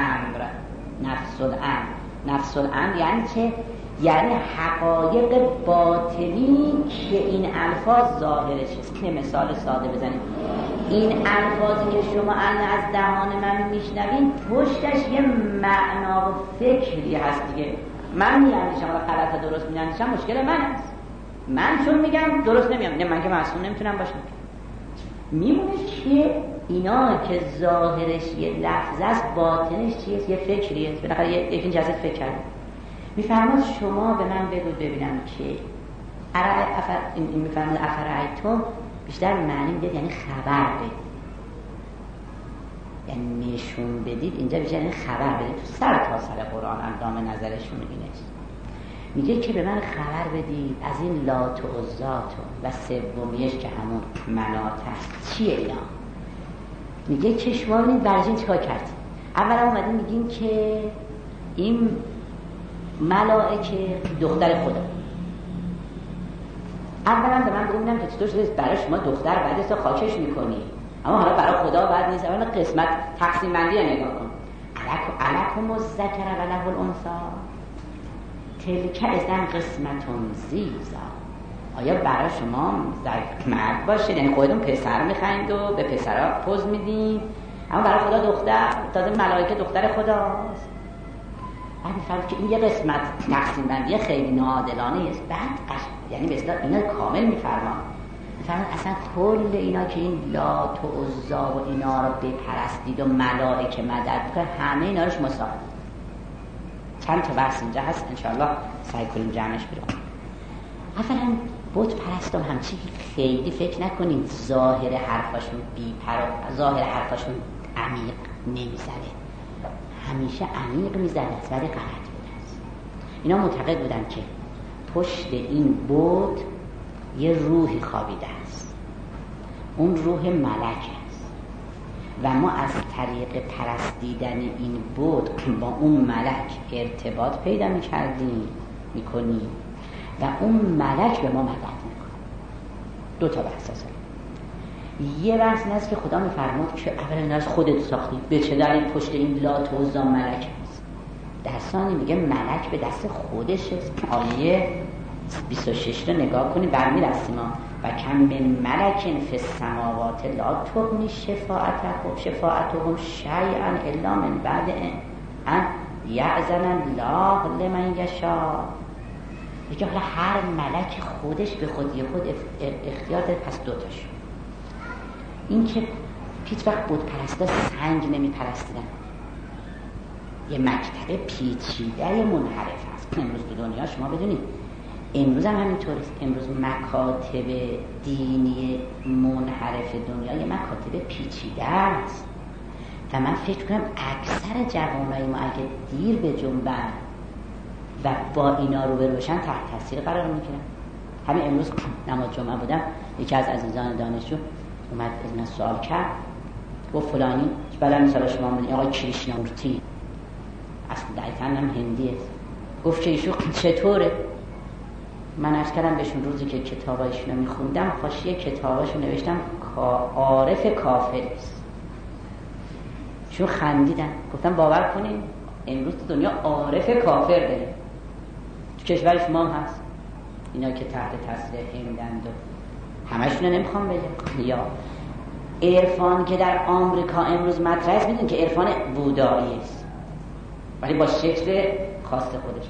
S1: الامر یعنی چه؟ یعنی حقایق باطنی که این الفاظ ظاهرش است. یه مثال ساده بزنیم، این الفاظی که شما از دهان من میشنوین پشتش یه معنا و فکری هست دیگه. من میاندیشم و غلط درست میاندیشم، مشکل من است. من چون میگم درست نمیام، نه من که معصوم نمیتونم باشم. میمونه که اینا که ظاهرش یه لفظ است باطنش چیه؟ یه فکریه. بالاخره یکی جزء فکر کرده. میفرماد شما به من بگو ببینم که میفرماد افرأیتم بیشتر معنی میده یعنی خبر بدید، یعنی نشون بدید. اینجا بیشتر یعنی خبر بدید. تو سر تا سر قرآن اندام نظرشون اینه. میگه که به من خبر بدید از این لات و عزات و سومیش که همون منات هست چیه اینا. میگه که شما ببینید برجین چیکار کردید. اولا اومدیم میگیم که این ملائکه دختر خدا. اولا به من بگویدم که چطور شده برای شما دختر بعد از خاکش میکنی، اما حالا برای خدا بعد نیست. اولا قسمت تقسیم بندی نگاه کن. الکم الذکر و له الانثی تلک اذن قسمتون زیزا. آیا برای شما مرد باشه یعنی خودتون پسر میخواید و به پسرها پوز میدین، اما برای خدا دختر، تازه ملائکه دختر خداست. بعد میفهمید که این یه قسمت تقسیم بندی خیلی ناعادلانه است. بعد یعنی به اصطلاح اینا کامل میفرمان اصلا کل اینا که این لات و عزی و اینا رو بپرستید و ملائکه مدد بکنید، همه اینا رو شما ساختید. چند تا بحث اینجا هست انشاءالله سعی کنیم جمعش بکنیم. اولا بت پرستان همچی خیلی فکر نکنید ظاهر حرفاشون ظاهر حرفاشون عمیق نمیزنه، همیشه عمیق میزنه ولی غلط بوده است. اینا معتقد بودن که پشت این بت یه روحی خوابیده است، اون روح ملک است و ما از طریق پرستیدن این بت با اون ملک ارتباط پیدا میکنیم و اون ملک به ما مدد میکنه. دو تا بحث هست. یه بحث این است که خدا میفرماد که اولا این از خودت ساختی، به چه دلیل پشت این لات و عزی ملک هست. در ثانی میگه ملک به دست خودش است. آیه 26 رو نگاه کنی برمیرسیم و کم من ملک فی السماوات لا تغنی شفاعتهم شیئا الا من بعد ان یأذن الله لمن یشاء. میگه حالا هر ملک خودش به خودی خود اختیار داره. پس دو تاشون این که هیچ وقت بت پرستا سنگ نمی پرستیدن، یه مکتب پیچیده منحرف هست. امروز تو دنیا شما بدونید امروز هم همینطوریست. امروز مکاتب دینی منحرف دنیا یه مکاتب پیچیده است و من فکر کنم اکثر جوانای ما اگه دیر به جنبن و با اینا رو بروشن تحت تاثیر قرار میگیرن. همین امروز نماز جمعه بودم، یکی از عزیزان دانشجو اومد از من سوال کرد، گفت فلانی بلند مثلا شما بودین آقای کریشنامورتی، اصلا دقیقاً هم هندیه، گفت که ایشون چطوره؟ من عرض کردم بهشون روزی که کتابایشون رو میخوندم حاشیه کتاباشو نوشتم عارف کافریست. چون خندیدن، گفتم باور کنین امروز تو دنیا عارف کافر داریم، تو کشور شما هم هست اینا که تحت تاثیر هندند و همشون رو نمیخوام بگم. یا عرفان که در آمریکا امروز مطرح است، میدونین که عرفان بودایی است ولی با شکل خاص خودش.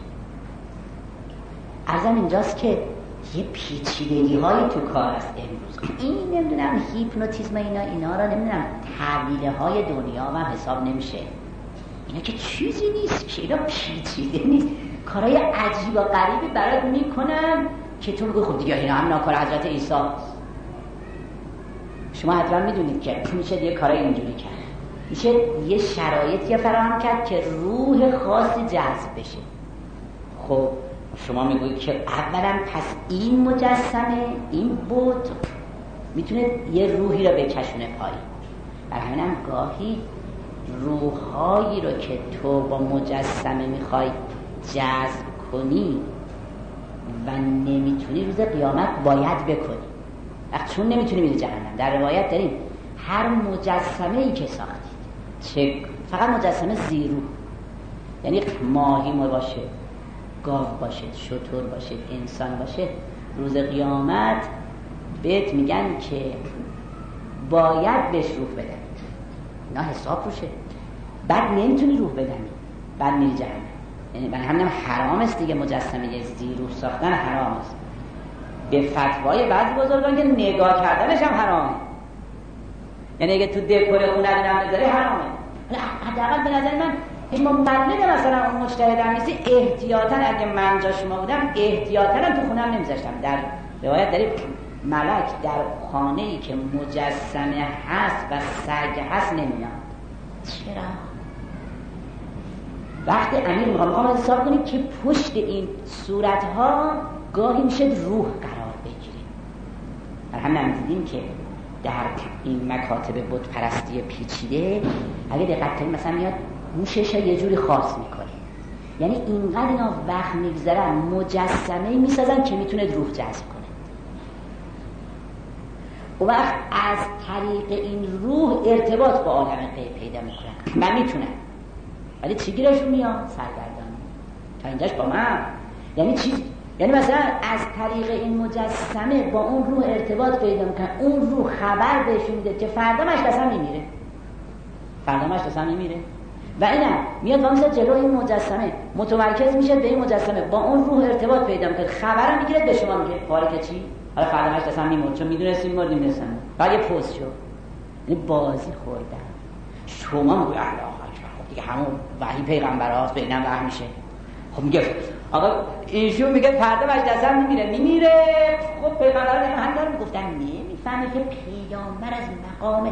S1: عرضم اینجاست که یه پیچیدگی هایی تو کار است امروز. این نمیدونم هیپنوتیزم اینا رو نمیدونم تحویله های دنیا و حساب نمیشه. اینا که چیزی نیست که اینا پیچیده نیست، کارهای عجیب و غریبی برات میکنم که تو بگو خب دیگه اینا هم ناکار حضرت عیسی است. شما حتما میدونید که میشه یه کارای اینجوری کرد، میشه یه شرایطی فراهم کرد که روح خاصی جذب بشه. خب شما میگویید که اولا پس این مجسمه، این بت میتونه یه روحی رو بکشونه پایین. برای همینم گاهی روحایی رو که تو با مجسمه میخوای جذب کنی و نمیتونی، روز قیامت باید بکنی. وقت چون نمیتونی میری جهنم. در روایت داریم هر مجسمه ای که ساختید، چه فقط مجسمه زیرو، یعنی ماهی باشه، گاو باشه، شتر باشه، انسان باشه، روز قیامت بهت میگن که باید بهش روح بدن. اینا حساب روشه. بعد نمیتونی روح بدنی، بعد میری جهنم. یعنی برای همینم حرام است دیگه، مجسمه زیرو ساختن حرام است. به فتوای بعضی بزرگان که نگاه کردنش هم حرامه. یعنی اگه تو دکور خونه رو بذاری حرامه. حداقل به نظر من ما مقلد مثلا اون مجتهدم نیستی، احتیاطاً اگه من جا شما بودم احتیاطاً تو خونم نمیذاشتم. در روایت داریم ملک در خانه‌ای که مجسمه هست و سگ هست نمیاد. چرا؟ وقتی امیر میخوام حساب کنیم که پشت این صورتها گاهی میشه روح قرار بگیریم. برای همین دیدیم که در این مکاتب بت پرستی پیچیده اگه دقت کنیم مثلا میاد موشش یه جوری خاص میکنه، یعنی اینقدر اینا وقت میگذارن مجسمه میسازن که میتونه روح جذب کنه. و وقت از طریق این روح ارتباط با عالم غیب پیدا میکنن. من میتونم، ولی چی گیرشون میاد؟ سرگردانی. تا اینجاش با من یعنی چی؟ یعنی مثلا از طریق این مجسمه با اون روح ارتباط پیدا میکنن، اون روح خبر بهشون میده که فردا مجلسم میمیره، فردا مجلسم میمیره. و اینم میاد وامسا جلو این مجسمه متمرکز میشه به این مجسمه، با اون روح ارتباط پیدا میکنه، خبر میگیره به شما میگه پاره که چی؟ حالا فردا مجلسم میمرد، چون میدونستیم مردیم نمیدونستم. بعد یه پوست شد، یعنی بازی خوردن. شما میگه الله اکبر، خب دیگه همون وحی پیغمبرات به اینم وحی میشه. خب میگه آقا ایشون میگه فردا مجلسم میمیره. خب پیغمبران همین رو میگفتن، نمیفهمه که پیامبر از مقام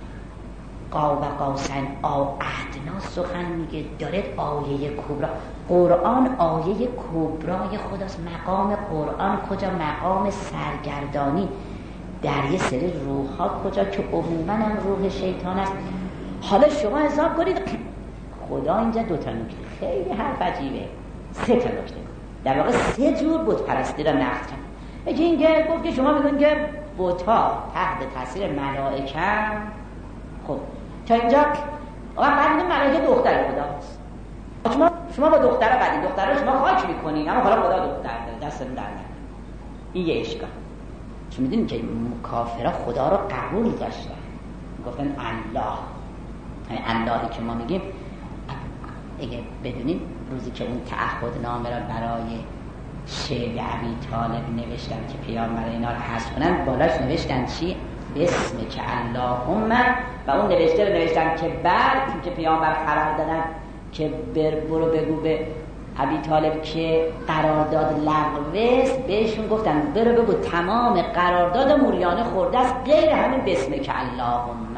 S1: قاب قوسین او ادنا سخن میگه، داره آیه کبرا. قرآن آیه کبرای خداست. مقام قرآن کجا؟ مقام سرگردانی در یه سری روح ها کجا که عموما هم روح شیطان است. حالا شما حساب کنید خدا اینجا دوتا نکته خیلی حرف عجیبه، سه تا نکته در واقع سه جور بت پرستی را نقد کرد. یکی اینکه گفت که شما میگن که بت‌ها تحت تاثیر ملائکه. خب تا اینجا بعد این ملائکه دختر خداست. شما با دخترها بعد این دخترها شما خاک میکنین، اما حالا خدا دختر داره، دستتون در نکنه. این یه اشکال. شما میدونید که کافرها خدا رو قبول داشتن، گفتن الله. یعنی اللهی که ما میگیم، اگه بدونید روزی که اون تعهدنامه را برای شیب ابی طالب نوشتن که پیامبر اینا رو حذف کنن، بالاش نوشتن چی؟ بسم که اللهم. و اون نوشته رو نوشتن که بعد که پیامبر خبر دادن که برو بگو به ابی طالب که قرارداد لغوست، بهشون گفتن برو بگو تمام قرارداد موریانه خورده است غیر همین بسم که اللهم.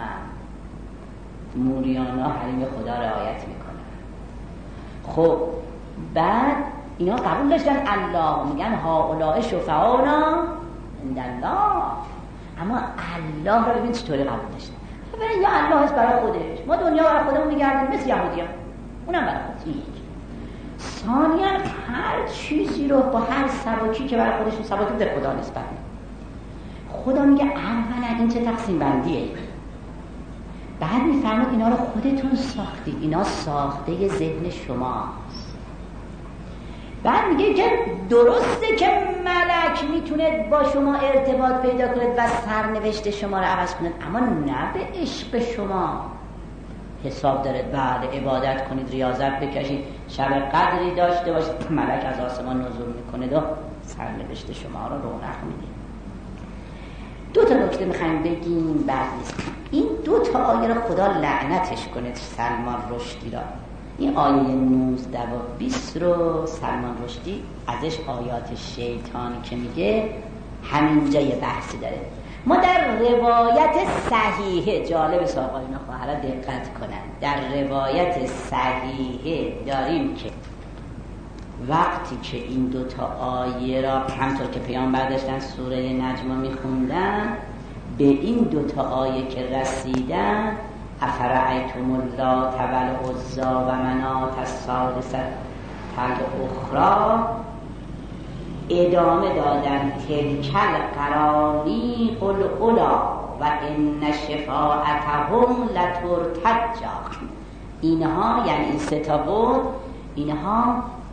S1: موریانا حریم خدا رعایت میکنن. خب بعد اینا قبول داشتن الله، میگن هؤلاء شفعاؤنا عند الله، اما الله رو ببین چطوری قبول داشتن. ببین یا الله هست برای خودش، ما دنیا برای خودمون میگردیم مثل یهودیان، اونم برای خودش. ثانیاً هر چیزی رو با هر سبکی که برای خودشون سبکی به خدا نسبت میده. خدا میگه اولا این چه تقسیم بندیه، بعد میفرماد اینا رو خودتون ساختید، اینا ساخته ذهن شماست. بعد میگه که درسته که ملک میتونه با شما ارتباط پیدا کنه و سرنوشت شما رو عوض کنه، اما نه به عشق شما. حساب دارید، بعد عبادت کنید، ریاضت بکشید، شب قدری داشته باشید، ملک از آسمان نزول میکنه و سرنوشت شما رو رونق میده. دو تا نکته میخوایم بگیم بعد نیست. این دو تا آیه رو خدا لعنتش کنه سلمان رشدی را. این آیه 19 و 20 رو سلمان رشدی ازش آیات شیطانی که میگه همینجا یه بحثی داره. ما در روایت صحیحه، جالب ساقایون خواهرها دقت کنن، در روایت صحیحه داریم که وقتی که این دوتا آیه را همطور که پیامبر داشتن سوره نجم میخوندن، به این دوتا آیه که رسیدن افرأیتم اللات والعزی و مناة الثالثة الاخری ادامه دادن تلک القرانیق الأولی و ان شفاعتهم لترتجی. اینها یعنی این سه تا بود، اینها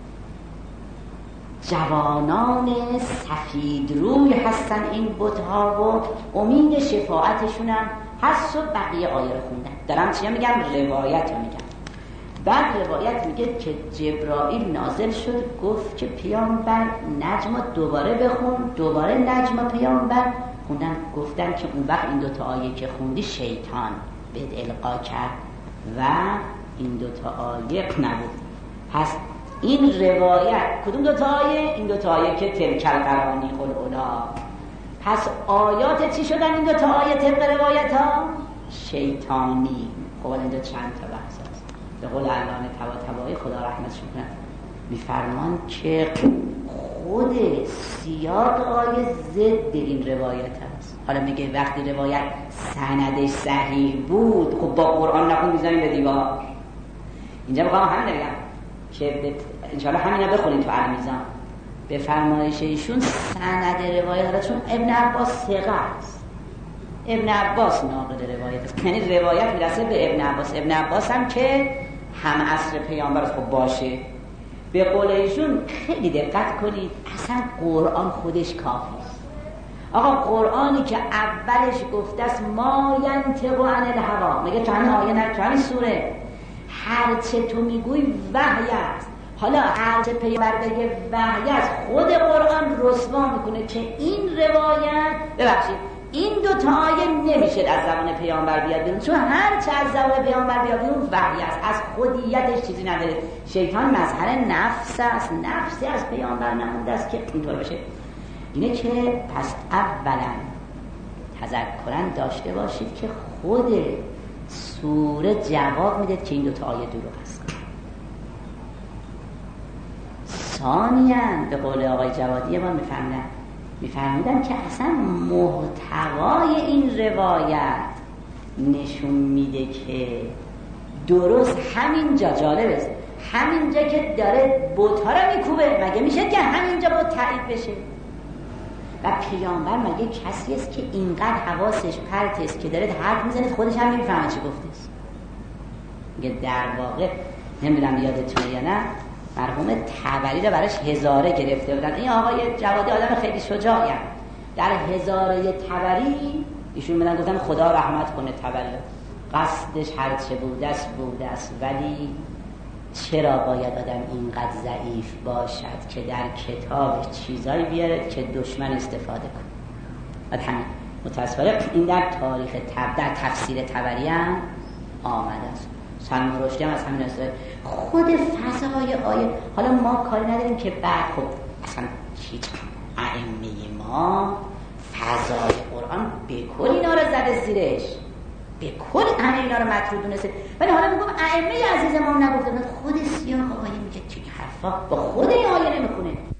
S1: جوانان سفید روی هستن این بت‌ها و امید شفاعتشون هم هست. و بقیه آیه رو خوندن. دارم چیه میگم؟ روایت رو میگم. بعد روایت میگه که جبرائیل نازل شد گفت که پیامبر نجم دوباره بخون، دوباره نجم پیامبر خوندن، گفتن که اون وقت این دوتا آیه که خوندی شیطان بهت القا کرد و این دوتا آیه نبود. پس این روایت کدوم دوتا آیه؟ این دوتا آیه که تلک القرانیق الأولی. پس آیات چی شدن این دوتا آیه طبق روایت ها؟ شیطانی. خب این دو چند تا بحث هست. به قول علامه طباطبایی خدا رحمتش کنه میفرمان که خود سیاق آیه ضد این روایت هست. حالا میگه وقتی روایت سندش صحیح بود، خب با قرآن نخون میزنیم به دیوار. اینجا میخوام همین بگم که انشاءالله همین رو بخونید تو المیزان. به فرمایش ایشون سند روایت، چون ابن عباس ثقه است، ابن عباس ناقل روایت است، یعنی روایت میرسه به ابن عباس. ابن عباس هم که هم عصر پیامبر خب باشه. به قول ایشون خیلی دقت کنید، اصلا قرآن خودش کافی است. آقا قرآنی که اولش گفته است ما ینطق عن الهوی، میگه چند آیه نه چند سوره، هرچه تو میگوی وحی است. حالا هرچه پیامبر بگه وحی است، خود قرآن رسوا میکنه که این روایت ببخشید این دو تا آیه نمیشه از زبان پیامبر بیاد بیرون، چون هرچه از زبان پیامبر بیاد بیرون وحی است، از خودیتش چیزی نداره. شیطان مظهر نفس است، نفسی از پیامبر نمونده است که اینطور باشه. اینه که پس اولا تذکرن داشته باشید که خود سوره جواب میده که این دوتا آیه دروغ است. ثانیاً به قول آقای جوادی ما میفرمودن که اصلا محتوای این روایت نشون میده که درست همینجا، جالب است، همینجا که داره بت‌ها رو میکوبه، مگه میشه که همینجا بود تایید بشه؟ و پیامبر مگه کسی است که اینقدر حواسش پرت است که داره حرف میزنه خودش هم نمیفهمه چی گفته است؟ میگه در واقع نمیدونم یادتونه یا نه، مرحوم طبری رو براش هزاره گرفته بودن. این آقای جوادی آدم خیلی شجاعی هست. در هزاره طبری ایشون میدن گفتن خدا رحمت کنه طبری، قصدش هرچه بوده است، ولی چرا باید آدم اینقدر ضعیف باشد که در کتابش چیزایی بیاره که دشمن استفاده کنه؟ بعد همین متاسفانه این در تاریخ در تفسیر طبری هم آمده است. سلمان رشدی هم از همین است. خود فضای آیه، حالا ما کاری نداریم که بعد خب اصلا هیچ ائمه ما فضای قرآن بکل اینا رو زده زیرش،
S2: به کل همه اینا رو مطلوب دونسته. ولی حالا میگم ائمه عزیز ما نگفته، خود سیاق آیه میگه چه حرفا با خود این آیه نمیخونه.